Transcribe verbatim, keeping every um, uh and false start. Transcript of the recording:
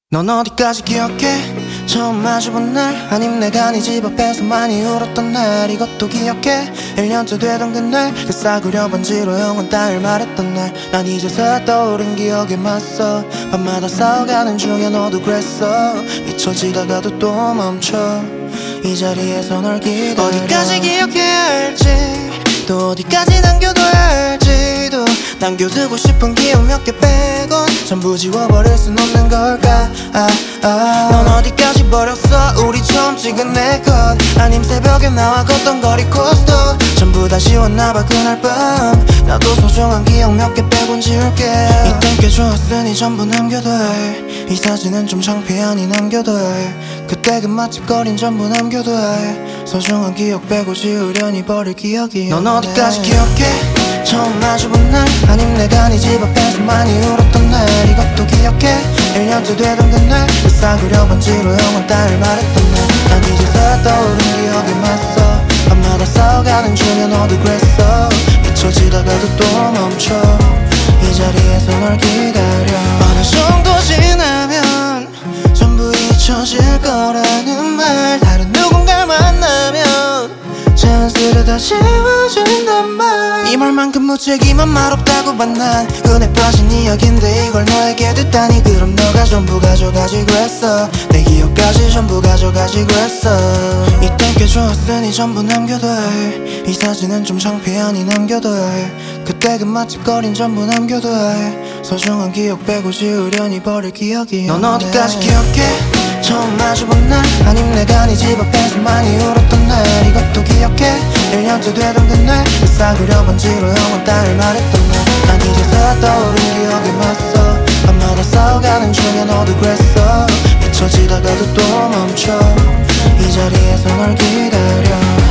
넌 어디까지 기억해? 처음 마주본 날 아님 내가 네 집 앞에서 많이 울었던 날 이것도 기억해? 일 년째 되던 그날 그 싸구려 반지로 영원 딸 말했던 날 난 이제서야 떠오른 기억에 맞서 밤마다 싸워가는 중에 너도 그랬어 잊혀지다가도 또 멈춰 이 자리에서 널 기다려 어디까지 기억해야 할지 또 어디까지 남겨둬야 할지도 남겨두고 싶은 기억 몇 개 빼곤 전부 지워버릴 순 없는 걸까 아, 아. 넌 어디까지 버렸어 우리 처음 찍은 내 컷 아님 새벽에 나와 걷던 거리 코스도 전부 다 지웠나봐 그날 밤 나도 소중한 기억 몇 개 빼곤 지울게 이땐 꽤 좋았으니 전부 남겨둬야 해이 사진은 좀 창피하니 남겨둬야 해 그때 그 맛집 거린 전부 남겨둬야 해 소중한 기억 빼고 지우려니 버릴 기억이 넌 어디까지 기억해? 처음 마주본 날 아님 내가 네 집 앞에서 많이 울었던 날 이것도 기억해? 일 년째 되던 그날 그 싸구려 반지로 영원 딸 말했던 날 난 이제서야 떠오른 기억에 맞서 밤마다 싸워가는 중에 너도 그랬어 잊혀지다가도 또 멈춰 이 자리에서 널 기다려 어느 정도 지나면 전부 잊혀질 거라는 말 다른 누군가를 만나면 자연스레 다 지워진단 말 이 말만큼 무책임한 말 없다고 봐 난 은혜 빠진 이야기인데 이걸 너에게 듣다니 그럼 너가 전부 가져가지고 했어 내 기억까지 전부 가져가지고 했어 이땐 꽤 좋았으니 전부 남겨둬야 해이 사진은 좀 창피하니 남겨둬야 해 그때 그 맛집 거린 전부 남겨둬야 해 소중한 기억 빼고 지우려니 버릴 기억이 넌 어디까지 기억해? 처음 마주본 날 아님 내가 네 집 앞에서 많이 울었던 날 이것도 기억해? 일 년째 되던 그날 그 싸구려 반지로 영원 딸 말했던 날 난 이제서야 떠오른 기억에 맞서 밤마다 싸워가는 중에 너도 그랬어 잊혀지다가도 또 멈춰 이 자리에서 널 기다려